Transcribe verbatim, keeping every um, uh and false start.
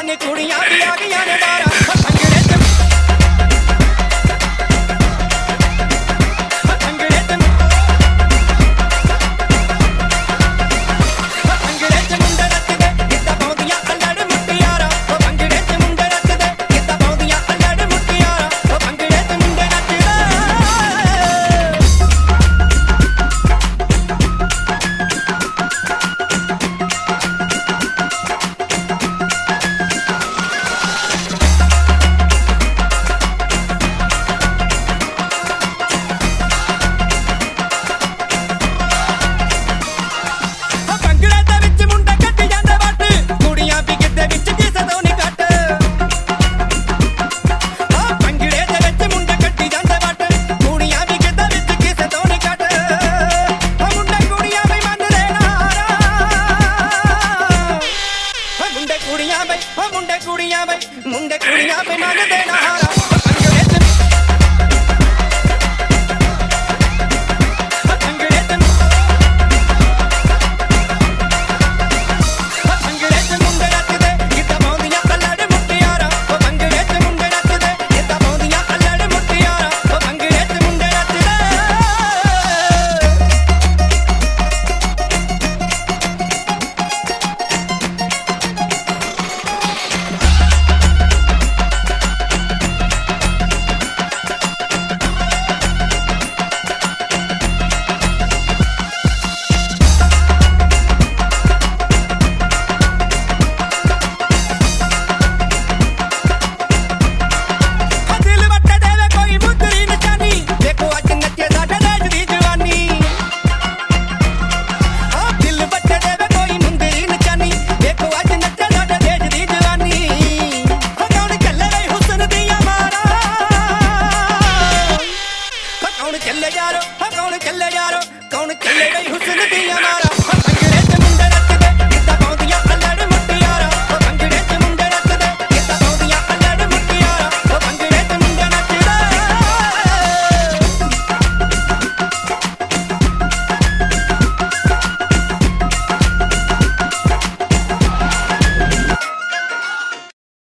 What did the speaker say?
जवानी कुड़ियां भी आ गई ने बारा भंगड़े च भंगड़े च भंगड़े च मुंडे नचदे किद्दां पाउंदियां अल्लड़ मुटियारा भंगड़े च मुंडे नचदे किद्दां पाउंदियां अल्लड़ मुटियारा भंगड़े च मुंडे नचदे मुंडे कुड़ियां बई मुंडे कुड़ियां बई मंगदे ना हारा।